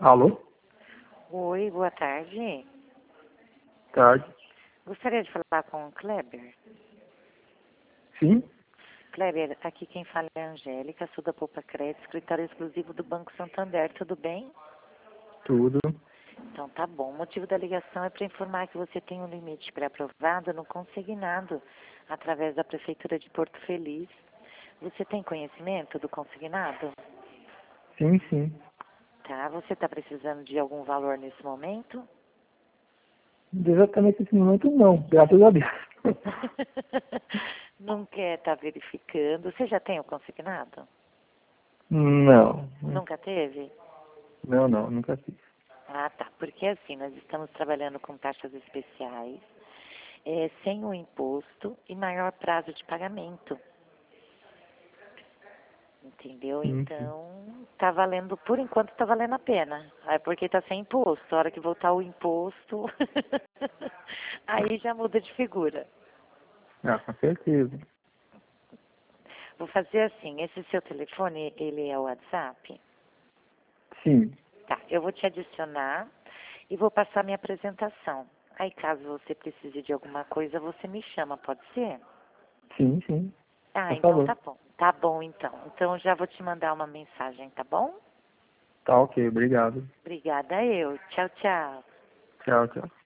Alô? Oi, boa tarde. Tarde. Gostaria de falar com o Kleber. Sim? Kleber, aqui quem fala é a Angélica, sou da Poupa Crédito, escritório exclusivo do Banco Santander, tudo bem? Tudo. Então tá bom. O motivo da ligação é para informar que você tem um limite pré-aprovado no consignado através da Prefeitura de Porto Feliz. Você tem conhecimento do consignado? Sim, sim. Tá. Você está precisando de algum valor nesse momento? Exatamente nesse momento não, graças a Deus. Não quer estar verificando. Você já tem o consignado? Não. Nunca teve? Não, nunca fiz. Ah, tá. Porque assim, nós estamos trabalhando com taxas especiais, sem o imposto e maior prazo de pagamento. Entendeu? Sim. Então, tá valendo, por enquanto tá valendo a pena. É porque tá sem imposto. A hora que voltar o imposto, aí já muda de figura. Ah, com certeza. Vou fazer assim, esse seu telefone, ele é o WhatsApp? Sim. Tá, eu vou te adicionar e vou passar minha apresentação. Aí, caso você precise de alguma coisa, você me chama, pode ser? Sim. Ah, Por então favor. tá bom. Tá bom, então. Então, já vou te mandar uma mensagem, tá bom? Tá ok, obrigado. Obrigada eu. Tchau, tchau. Tchau.